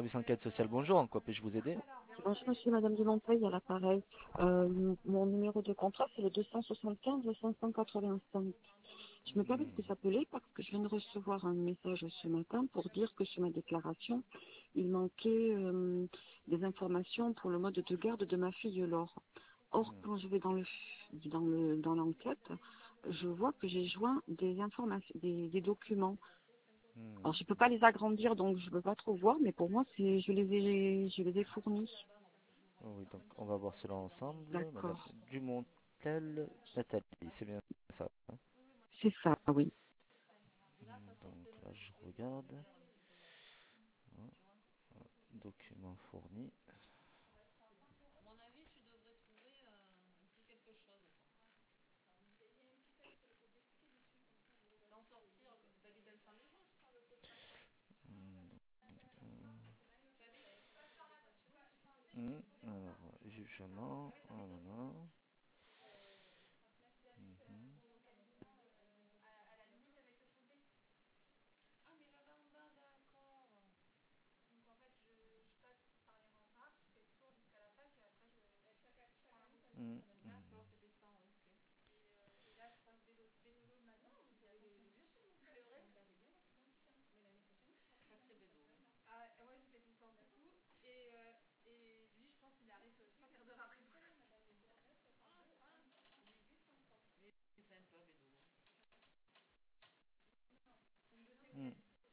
service enquête sociale, bonjour, en quoi puis-je vous aider? Bonjour, monsieur, madame de Monteil à l'appareil. Mon numéro de contrat, c'est le 275 585. Je me permets de vous appeler parce que je viens de recevoir un message ce matin pour dire que sur ma déclaration, il manquait des informations pour le mode de garde de ma fille Laure. Or, quand je vais dans l'enquête, je vois que j'ai joint des informations, des documents. Alors, je ne peux pas les agrandir, donc je ne peux pas trop voir, mais pour moi, je les ai fournis. Oh oui, donc on va voir cela ensemble. Madame D'accord. Dumontel Nathalie, c'est bien ça, hein. C'est ça, oui. Donc là, je regarde. Documents fournis. Alors, jugement. Voilà. Hum, hum, hum.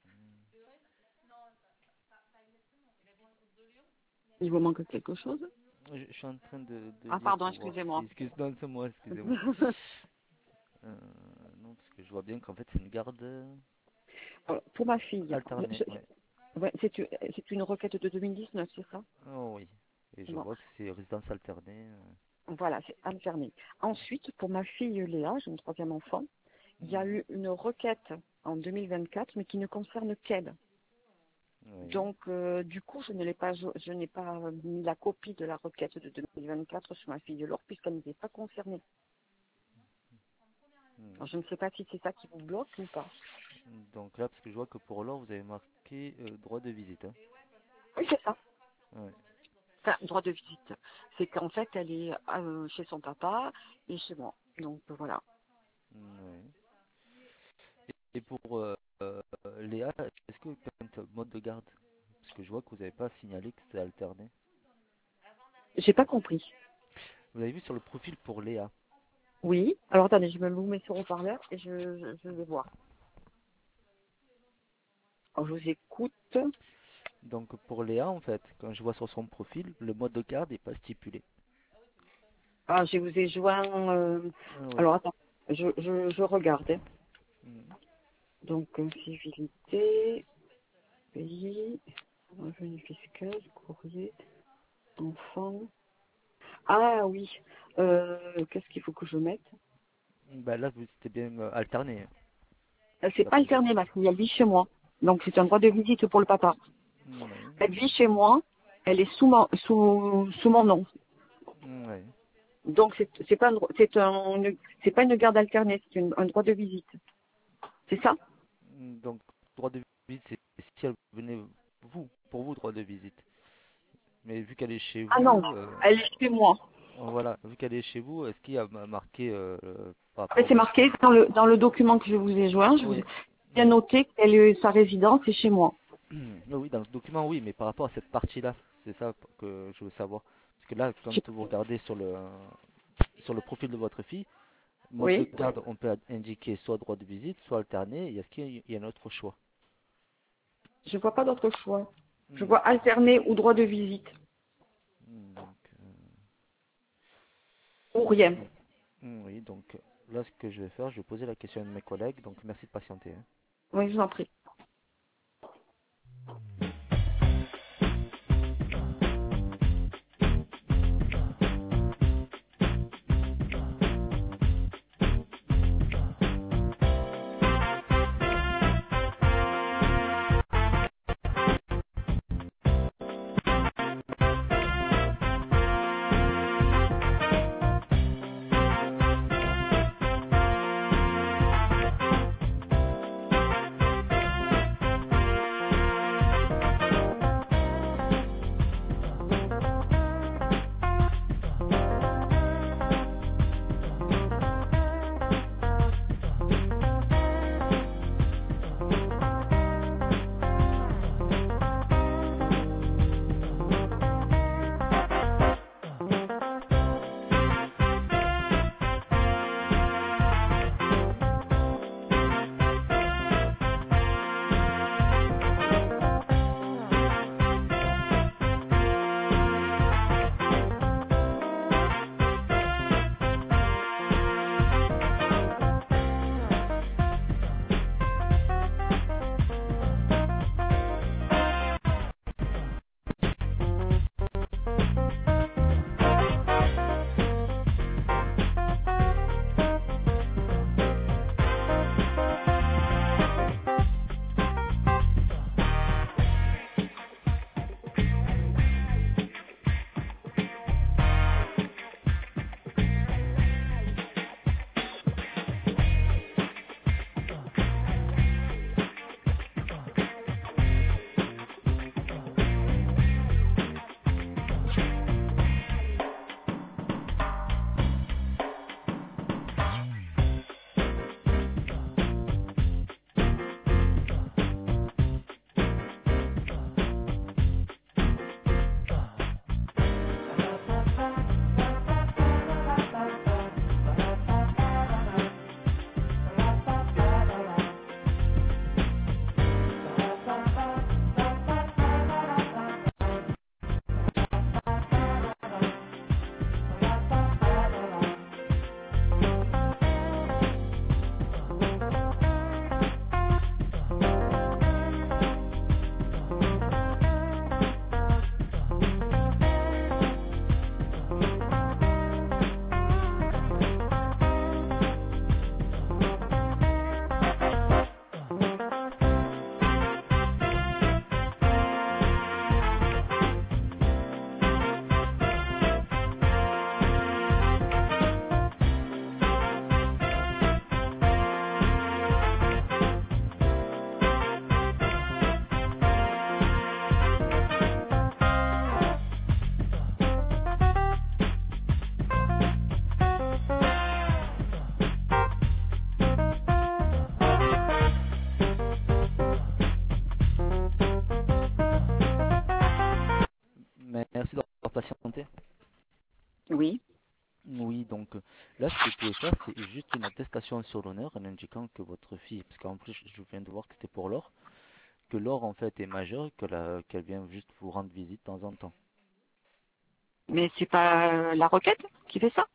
Il vous manque quelque chose? Je suis en train de Ah, lire pardon, pour voir si... excusez-moi. Non, c'est moi, excusez-moi. Euh, non, parce que je vois bien qu'en fait c'est une garde Alors, pour ma fille, alternée, ouais. ouais, c'est une requête de 2019, c'est ça? Oh oui. Et je Bon, vois que c'est résidence alternée. voilà, c'est alterné. Ensuite, pour ma fille Léa, j'ai une troisième enfant, il y a eu une requête en 2024, mais qui ne concerne qu'elle. Oui. Donc, du coup, je n'ai pas mis la copie de la requête de 2024 sur ma fille Laure, puisqu'elle n'était pas concernée. Hmm. Alors, je ne sais pas si c'est ça qui vous bloque ou pas. Donc là, parce que je vois que pour l'or, vous avez marqué droit de visite, hein. Oui, c'est ça. Ouais. Enfin, droit de visite. C'est qu'en fait, elle est chez son papa et chez moi. Donc, voilà. Ouais. Et pour Léa, est-ce que quand mode de garde, parce que je vois que vous n'avez pas signalé que c'était alterné. J'ai pas compris. Vous avez vu sur le profil pour Léa. Oui. Alors, attendez, je me mets sur haut-parleur et je vais voir. Alors, je vous écoute. Donc pour Léa, en fait, quand je vois sur son profil, le mode de garde n'est pas stipulé. Ah, je vous ai joint. Oui. Alors, attends. Je regarde, hein. Hmm. Donc, civilité, pays, revenu fiscal, courrier, enfant. Ah oui. Qu'est-ce qu'il faut que je mette? Bah là, c'était bien alterné, C'est pas d'après ce que alterné, je ma vois. fille, elle vit chez moi. Donc, c'est un droit de visite pour le papa. Oui. Elle vit chez moi, elle est sous mon nom. Oui. Donc c'est pas une garde alternée, c'est un droit de visite. C'est ça? Donc droit de visite, c'est si elle venait pour vous, droit de visite. Mais vu qu'elle est chez Ah non, vous, elle est chez moi. voilà, vu qu'elle est chez vous, est-ce qu'il y a marqué par rapport Après, à c'est votre marqué fille? dans le document que je vous ai joint, je vous ai Oui. bien Mm. noté sa résidence est chez moi. Oui, dans le document, oui, mais par rapport à cette partie-là, c'est ça que je veux savoir. Parce que là, Je- quand vous regardez sur le profil de votre fille, mode de Oui, garde, on peut indiquer soit droit de visite, soit alterné. Et est-ce qu'il y a un autre choix? je vois pas d'autre choix. Je Hmm. vois alterné ou droit de visite. Donc, Ou rien. oui, donc là, ce que je vais faire, je vais poser la question à un de mes collègues. Donc, merci de patienter, hein. Oui, je vous en prie. là, ce que vous pouvez faire, c'est juste une attestation sur l'honneur en indiquant que votre fille, parce qu'en plus, je viens de voir que c'était pour Laure, que Laure en fait est majeure, qu'elle vient juste vous rendre visite de temps en temps. Mais c'est pas la requête qui fait ça?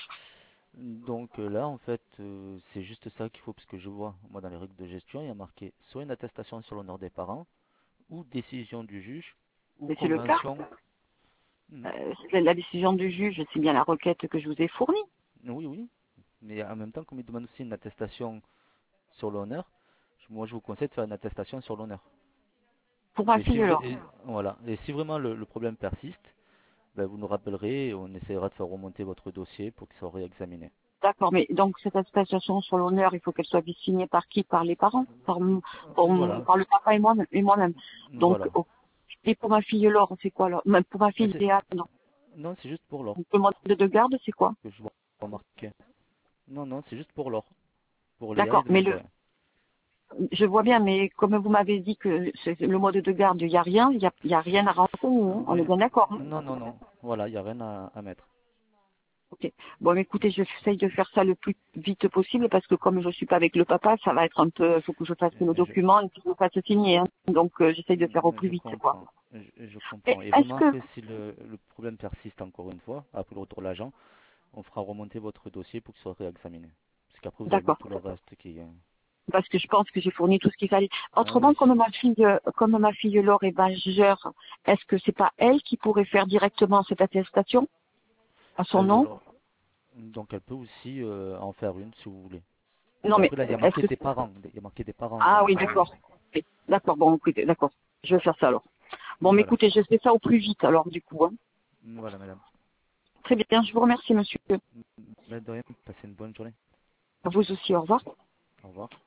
Donc là, en fait, c'est juste ça qu'il faut, parce que je vois, moi, dans les règles de gestion, il y a marqué soit une attestation sur l'honneur des parents, ou décision du juge, ou Mais c'est le cas. convention. Mhm. C'est la décision du juge, c'est bien la requête que je vous ai fournie. Oui, oui, mais en même temps, comme il demande aussi une attestation sur l'honneur, moi, je vous conseille de faire une attestation sur l'honneur. Pour ma Et si, fille alors. voilà. Et si vraiment le problème persiste, ben, vous nous rappellerez et on essaiera de faire remonter votre dossier pour qu'il soit réexaminé. D'accord, mais donc cette attestation sur l'honneur, il faut qu'elle soit signée par qui? Par les parents? Voilà, Par le papa et moi-même. Donc, voilà. oh. Et pour ma fille Laure, c'est quoi alors? Même pour ma Mais fille Léa, non. non, c'est juste pour l'or Donc, le mode de garde, c'est quoi? que je vois remarquer. Non, non, c'est juste pour l'or. Pour Léa et D'accord, le mais Benjamin. je vois bien, mais comme vous m'avez dit que c'est le mode de garde, il n'y a rien, il y a rien à renseigner, hein. On est Oui. bien d'accord, hein. Non, non, non. Voilà, il n'y a rien à mettre. Ok. Bon, mais écoutez, j'essaye de faire ça le plus vite possible parce que comme je suis pas avec le papa, ça va être un peu, il faut que je fasse nos Je, documents et que je fasse signer, hein. Donc, j'essaye de faire au plus je vite, quoi. comprends. Je Et comprends. Et est-ce vraiment, que, après, si le problème persiste encore une fois, après le retour de l'agent, on fera remonter votre dossier pour qu'il soit réexaminé. Parce qu'après, vous avez mis d'accord, tout le reste qui est... parce que je pense que j'ai fourni tout ce qu'il fallait. Ah Autrement, oui. comme ma fille Laure est majeure, est-ce que c'est pas elle qui pourrait faire directement cette attestation à son nom? Alors, donc elle peut aussi en faire une si vous voulez. Parce Non, mais qu'après là, il y a est-ce marqué que, des parents. Il y a marqué des parents. ah Donc oui, d'accord. Ok. D'accord, bon, écoutez, d'accord. Je vais faire ça alors. Bon, mais voilà. écoutez, je fais ça au plus vite alors, du coup, hein. Voilà, madame. Très bien, je vous remercie, monsieur. Mais de rien, passez une bonne journée. À vous aussi, au revoir. Au revoir.